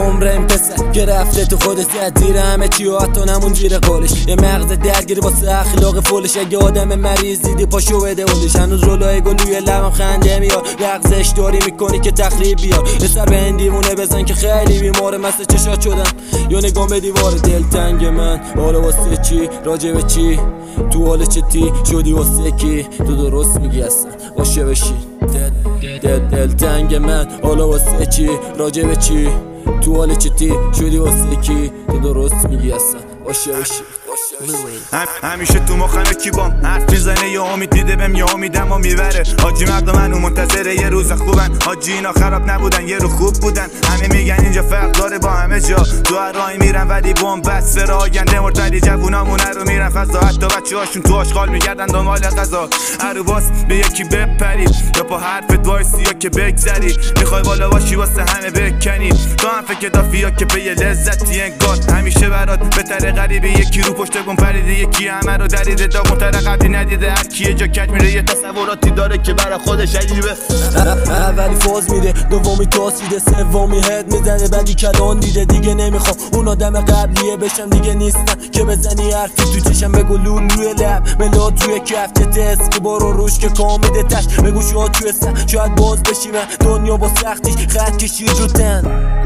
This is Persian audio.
عمر این پسر که رفته تو خودش زد زیر همه چی و حتی نمون زیر قولش. یه مغز درگیری واسه اخلاق فولش. اگه آدم مریض دیدی پاشو بده اولش. هنوز رولای گلوی لبم خنده میاد. لغزش داری میکنی که تخریب بیاد. یه سر به این دیوونه بزن که خیلی بیماره. مثل چشات شدم یا نگام به دیوار. دلتنگ من حالا واسه چی؟ راجع به چی؟ تو حال چتی شدی واسه کی؟ تو درست میگی اصلا باشه بشی. دلتنگ من حالا واسه چی؟ راجع به چی؟ تو حال چتی شدی واسه کی؟ تو درست میگی اصلا باشه بشی. همیشه تو مخم کی بام حرف میزنه یا امید دیده بهم یا امیدم و میبره. حاجی مردم منو منتظره یه روز خوبن. حاجی اینا خراب نبودن یه رو خوب بودن. همه میگن اینجا فرق داره با همه جا. تو هر راهی میرن ولی بن‌بست سر آینده مرتدی جوونامونه رو میرن فضا. حتی بچه‌هاشون تو آشغال میگردن دنبال غذا. هر باس به یکی بپری یا با حرفت وایسی یا که بگذری. میخوای بالا باشی واسه همه بکنی. تو هم فکر دافیا که به یه لذتی انگار همیشه برات بهتره. غریبه یکی رو پشت گم پریده یکی همه رو دریده. داغون‌تر قبلی ندیده. هر کی جا کج میره یه تصوراتی داره که برای خودش عجیبه. اولی فاز میده دومی تاسیده سومی هد میزنه بعدی کلان دیده. دیگه نمیخوام اون آدم قبلیه بشم دیگه نیستم که بزنی حرفی تو چشم. بگو لول روی لب ملاد روی کف که تست که بارو روش که کامیده تش. بگو شاید توی سن شاید باز بشی من دنیا با سختیش خط کشید رو تن.